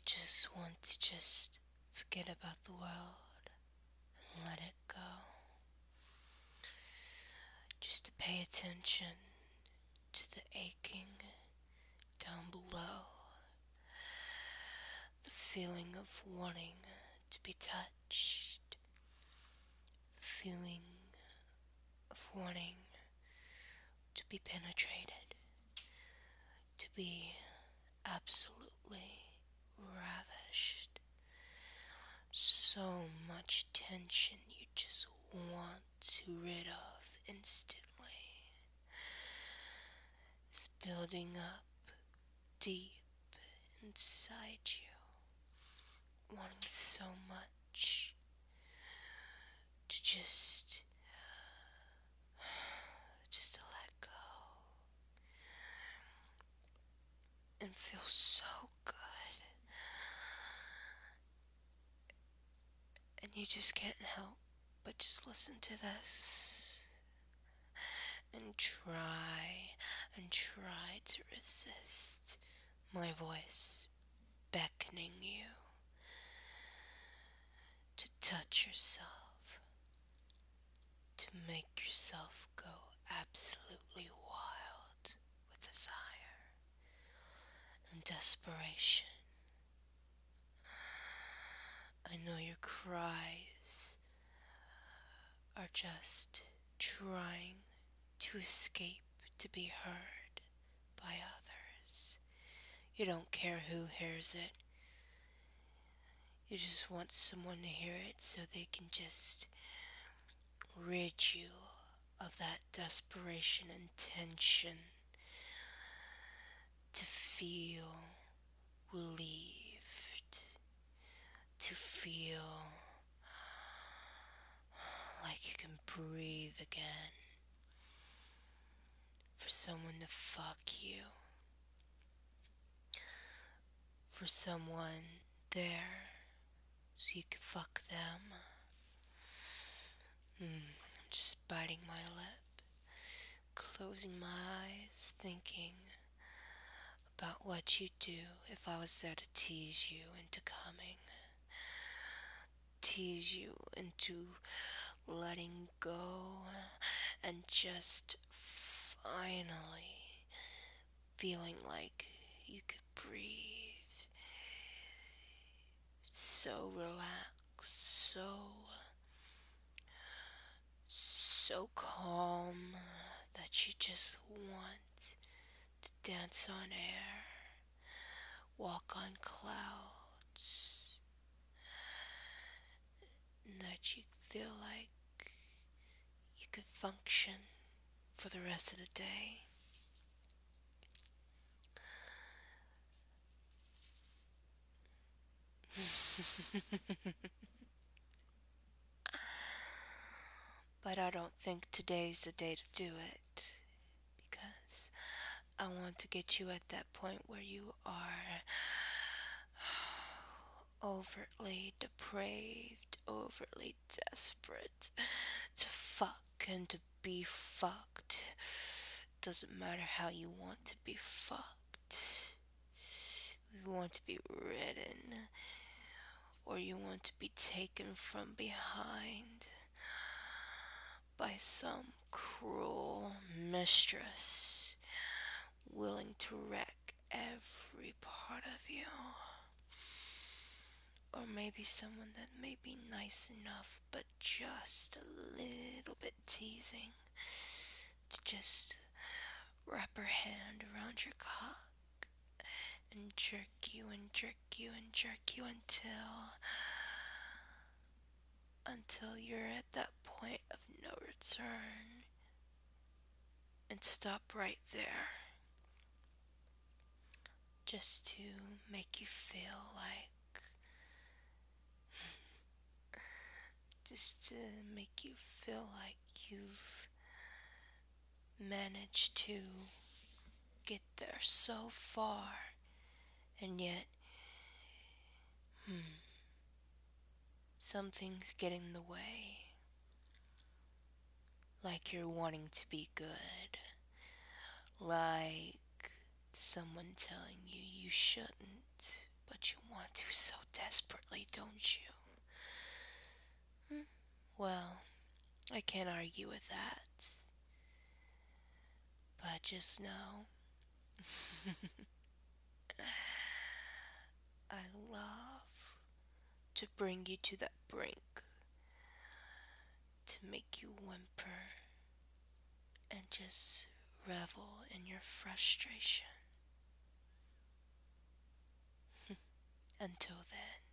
just want to just forget about the world and let it go. Just to pay attention to the aching down below, the feeling of wanting to be touched, the feeling of wanting to be penetrated, to be absolutely ravished. So much tension you just want to rid of instantly. It's building up deep inside you, wanting so much to just to let go and feel so good. And you just can't help but just listen to this and try to resist my voice beckoning you to touch yourself, to make yourself go absolutely wild with desire and desperation. I know your cries are just trying to escape to be heard by others. You don't care who hears it. You just want someone to hear it so they can just rid you of that desperation and tension, to feel relieved, to feel like you can breathe again, for someone to fuck you, for someone there so you can fuck them. I'm just biting my lip, closing my eyes, thinking about what you'd do if I was there to tease you into coming, tease you into letting go, and just finally feeling like you could breathe. So relaxed, so calm that you just want to dance on air, walk on clouds, and that you feel like you could function for the rest of the day. But I don't think today's the day to do it, because I want to get you at that point where you are overtly depraved, overtly desperate to fuck and to be fucked. Doesn't matter how you want to be fucked. You want to be ridden, or you want to be taken from behind by some cruel mistress willing to wreck every part of you. Or maybe someone that may be nice enough but just a little bit teasing to just wrap her hand around your cock and jerk you and jerk you and jerk you until you're at that point of no return and stop right there, just to make you feel like, just to make you feel like you've managed to get there so far, and yet some things get in the way, like you're wanting to be good, like someone telling you you shouldn't, but you want to so desperately, don't you? Well, I can't argue with that. But just know I love to bring you to that brink, to make you whimper and just revel in your frustration. Until then,